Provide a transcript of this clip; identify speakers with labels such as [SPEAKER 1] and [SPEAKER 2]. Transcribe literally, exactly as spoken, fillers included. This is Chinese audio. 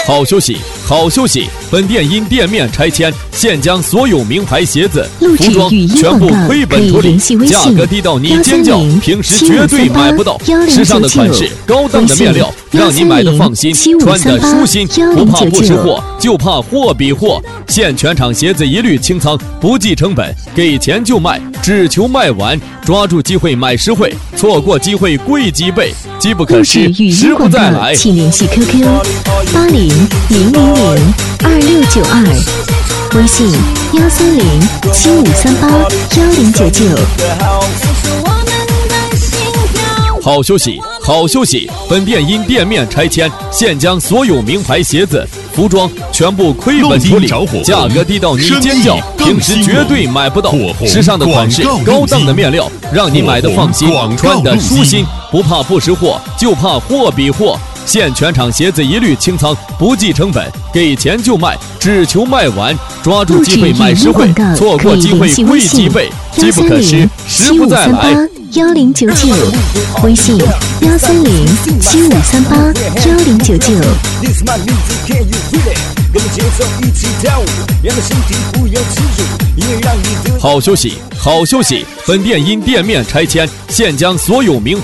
[SPEAKER 1] 好消息，好消息！本店因店面拆迁，现将所有名牌鞋子、服装全部亏本处理，价格低到你尖叫，平时绝对买不到。时尚的款式，高档的面料，让你买的放心，穿的舒心，不怕不识货，就怕货比货。现全场鞋子一律清仓，不计成本，给钱就卖，只求卖完。抓住机会买实惠，错过机会贵几倍。机不可失，时不再来。
[SPEAKER 2] 请联系 Q Q 八零零零零二六九二，微信幺三零七五三八幺零九九。
[SPEAKER 1] 好消息，好消息！本店因店面拆迁，现将所有名牌鞋子、服装全部亏本处理，价格低到你尖叫，平时绝对买不到。时尚的款式，高档的面料，让你买的放心，穿的舒心，不怕不识货，就怕货比货。现全场鞋子一律清仓，不计成本，给钱就卖，只求卖完。抓住机会买实惠，错过机会贵几倍。机不可失，时不再来。
[SPEAKER 2] 幺零九九，微信幺三零七五三八幺零九九。
[SPEAKER 1] 好消息，好消息！本店因店面拆迁，现将所有名